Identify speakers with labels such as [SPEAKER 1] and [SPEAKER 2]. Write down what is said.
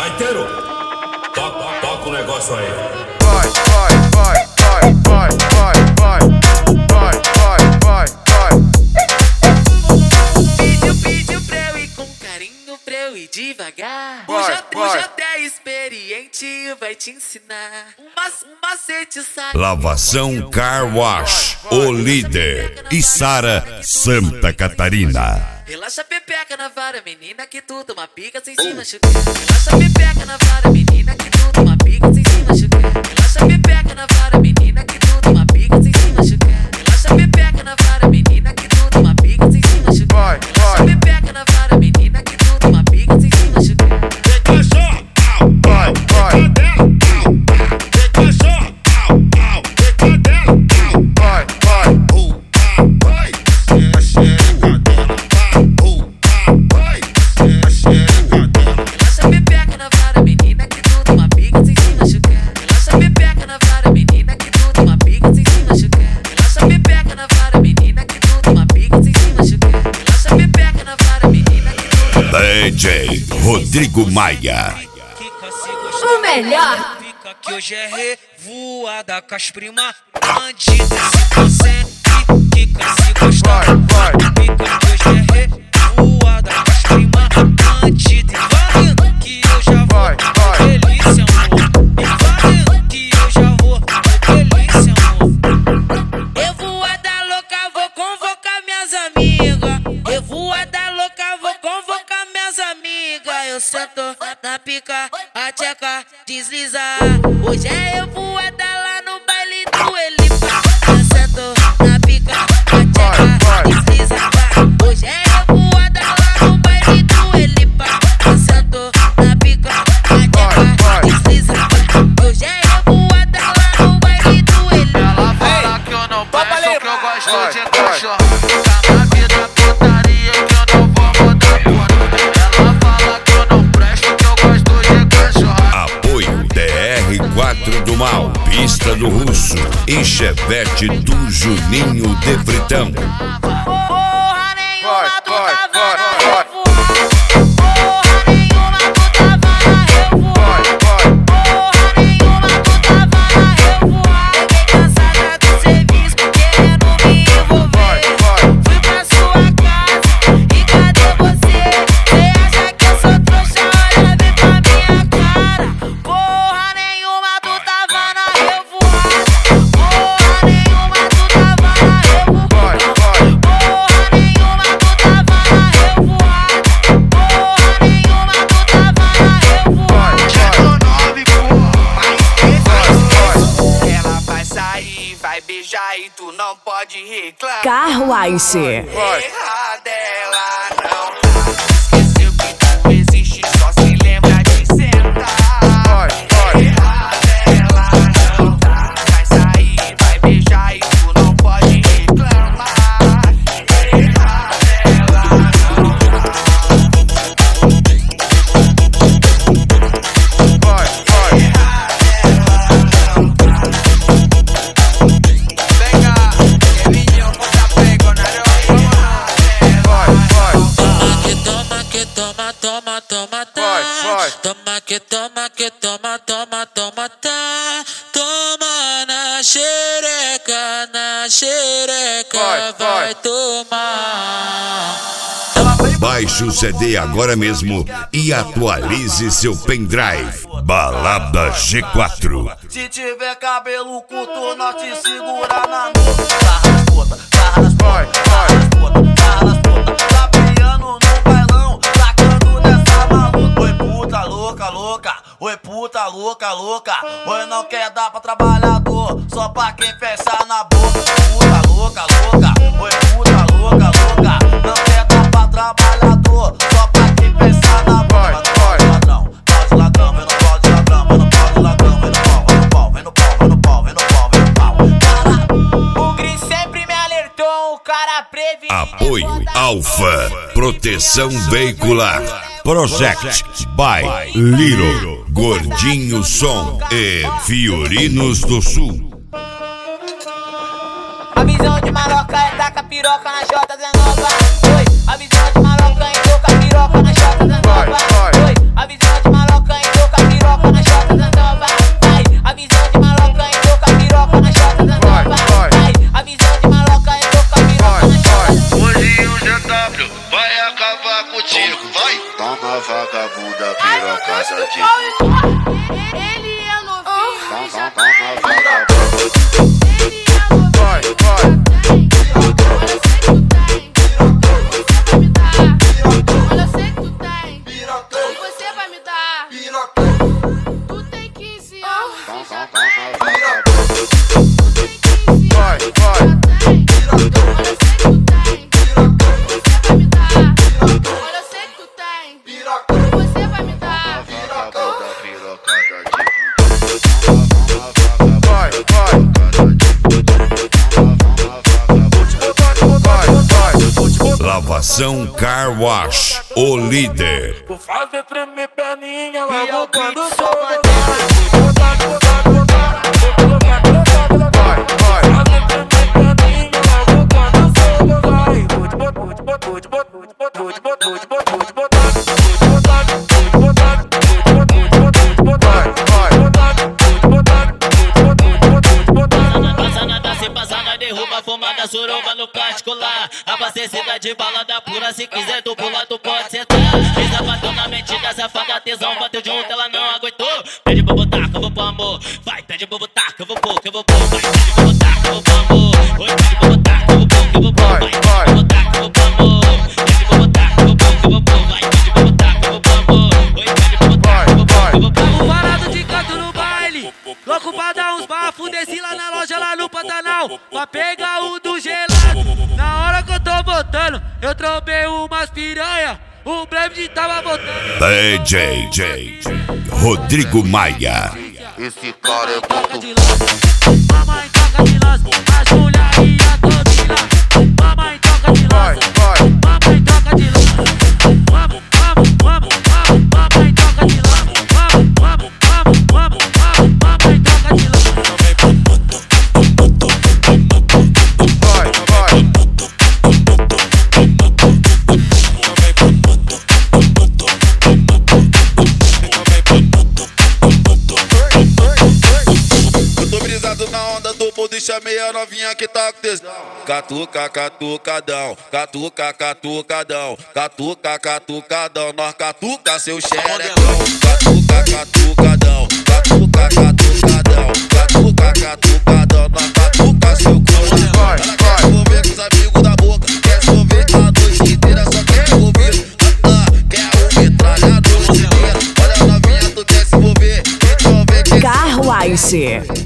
[SPEAKER 1] Gaiteiro, toca o negócio aí.
[SPEAKER 2] Vai, vai, vai, vai, vai, vai, vai, vai, vai, vai, vai.
[SPEAKER 3] Pediu pra eu ir com carinho, pra eu ir devagar. O Jota é experiente, vai te ensinar um macete, sabe?
[SPEAKER 4] Lavação Car Wash, o líder. Içara, Santa Catarina.
[SPEAKER 3] Relaxa a pepeca na vara, menina, que tu toma pica sem se machucar. Relaxa a pepeca na vara, menina, que tu toma pica sem se machucar. Relaxa a pepeca na vara, menina, que tu toma pica sem se machucar. Relaxa a pepeca na vara, menina, que tu toma pica sem se machucar. Relaxa a pepeca na vara, menina, que tu toma pica sem se machucar.
[SPEAKER 2] Vai, vai. Vai, vai.
[SPEAKER 3] Relaxa a pepeca na vara, menina, que tu toma pica sem se machucar. Relaxa a pepeca na vara, menina, que tu toma pica sem se machucar. Relaxa a pepeca na vara, menina, que tu toma pica sem se machucar. Relaxa a pepeca na vara, menina, que tu toma pica.
[SPEAKER 4] DJ Rodrigo Maia.
[SPEAKER 5] O melhor.
[SPEAKER 6] Fica que hoje é revoada com as primas bandidas. Se você fica se gostar,
[SPEAKER 2] Vai, vai.
[SPEAKER 6] fica que hoje é revoada com as primas bandidas. E vai indo que eu já vou,
[SPEAKER 2] Vai, vai.
[SPEAKER 6] delícia, amor. E vai indo que eu já vou, delícia, amor. Revoada louca, vou convocar minhas amigas. Revoada louca, vou convocar minhas amigas. Eu sento na pica, a tcheca desliza. Hoje é revoada lá no baile do Elipa. Eu sento na pica, a tcheca desliza. Hoje é revoada lá no baile do Elipa. Eu sento na pica, a tcheca desliza. Hoje é revoada lá no baile do Elipa.
[SPEAKER 7] Ela fala que eu não presto, que eu gosto de cachorro. Tá na vida putaria que eu não vou mudar porra. Ela fala que eu não presto, que eu gosto de cachorro.
[SPEAKER 4] Apoio DR4 do Mal, Pista do Russo e Chevette do Juninho de Fritão.
[SPEAKER 3] Porra nenhuma, tu
[SPEAKER 2] Vai,
[SPEAKER 3] tava na
[SPEAKER 2] vai, vai.
[SPEAKER 3] revoada. Porra nenhuma, tu tava na revoada. Porra nenhuma, tu tava na revoada. Cheguei cansada do serviço, querendo me envolver. Fui pra sua casa e cadê você? Cê acha que eu sou trouxa? Olha, vem pra minha cara. Porra nenhuma, tu tava na revoada. Porra nenhuma, tu tava na revoada.
[SPEAKER 2] Vai, vai.
[SPEAKER 3] Porra nenhuma, tu tava na revoada. Porra nenhuma, tu tava na revoada.
[SPEAKER 7] Ela vai sair, vai beijar e tu não pode reclamar.
[SPEAKER 5] Car Wash.
[SPEAKER 7] Errada ela não tá. Esqueceu que tu existe, só se lembra de sentar.
[SPEAKER 2] Vai, vai.
[SPEAKER 7] Errada ela não tá. Vai sair, vai beijar e tu não pode reclamar. Errada ela não tá.
[SPEAKER 2] Vai, vai.
[SPEAKER 7] Venga, que vinho con la pegonero.
[SPEAKER 2] Vai, vai.
[SPEAKER 6] Toma que toma, toma, toma, tá.
[SPEAKER 2] Vai, vai.
[SPEAKER 6] Toma que toma, que toma, toma, toma, tá. Toma na xereca,
[SPEAKER 2] Vai, vai.
[SPEAKER 6] vai tomar.
[SPEAKER 4] Baixe o CD agora mesmo e atualize seu pendrive. Balada G4.
[SPEAKER 7] Se tiver cabelo curto, nós te segura na nuca. Sarra nas putas, sarra nas
[SPEAKER 2] Vai,
[SPEAKER 7] putas,
[SPEAKER 2] vai.
[SPEAKER 7] sarra nas putas, sarra nas putas. Tá piano no bailão, sacando dessa maluca. Oi puta louca, louca. Oi puta louca, louca. Oi não quer dar pra trabalhador, só pra quem fecha na boca. Puta louca, louca. Oi puta louca, louca. Não quer dar pra trabalhador, só pra quem fecha na boca.
[SPEAKER 2] Vai, vai.
[SPEAKER 7] Ladrão, pau de ladrão, vem no pau de ladrão, vem no pau de ladrão, vem no pau, vem no pau, vem no pau, vem no pau, vem no pau, vem no pau.
[SPEAKER 3] O Gris sempre me alertou, o cara previne.
[SPEAKER 4] Apoio Alfa, proteção veicular. Project by Little, Gordinho Som e Fiorinos do Sul.
[SPEAKER 3] A visão de maloca é taca piroca na J19. Oi, a visão de maloca é toca piroca na J19. Oi, a visão de maloca é toca
[SPEAKER 2] da pirocada de
[SPEAKER 3] Ele é novinho, já
[SPEAKER 2] vai, vai.
[SPEAKER 3] olha, eu sei que tu tem. E você vai me dar. Tu tem 15 anos e já tem.
[SPEAKER 2] Vai, vai.
[SPEAKER 3] Olha, eu sei que tu tem. E você vai me dar.
[SPEAKER 2] Vai, vai.
[SPEAKER 4] Lavação Car Wash, o líder.
[SPEAKER 8] Vou fazer tremer perninha logo quando for.
[SPEAKER 6] Derruba fumada, suruba no particular. Abastecida de balada pura, se quiser tu pula, tu pode sentar. Brisa bateu na mentira, safada, tesão bateu junto, ela não aguentou. Pede pra botar, que eu vou pro amor. Vai, pede pra botar, que eu vou pôr, que eu vou pôr. Vai, pede pra botar, que eu vou pro amor. Oi, pede pra botar, que eu vou pôr, que eu vou pôr. Vai, pede pra botar, que eu vou pro amor. Pede pra botar, que eu vou pôr, que eu vou pôr. Vai, pede pra botar, que eu vou pro amor. Oi, pede pra botar, que eu vou pôr, que eu vou pôr.
[SPEAKER 8] Tamo parado de canto no baile, louco pra dar uns bafos. Desci lá na loja, lá no Pantanal, pra pegar o do gelado. Na hora que eu tô botando, eu trombei umas piranha. O Blade tava botando.
[SPEAKER 4] DJ Rodrigo Maia.
[SPEAKER 2] Esse cara é
[SPEAKER 8] Toca de lança, mamãe toca de lança, a Juliaria toda lá. Mamãe toca de lança, mamãe toca de lança. Mamãe toca de lança, mamãe toca de lança.
[SPEAKER 7] E chamei a novinha que tá com tesão. Catuca, catucadão, catuca, catucadão, catuca, catucadão, nós catuca seu xerecão. Catuca, catucadão, catuca, catucadão, catuca, catucadão, nós catuca seu coração. Ela quer envolver com os amigos da boca, quer envolver a noite inteira, só quer envolver. Quer o metralhador inteiro. Olha a novinha, tu quer se envolver, então vem que
[SPEAKER 5] Car Wash.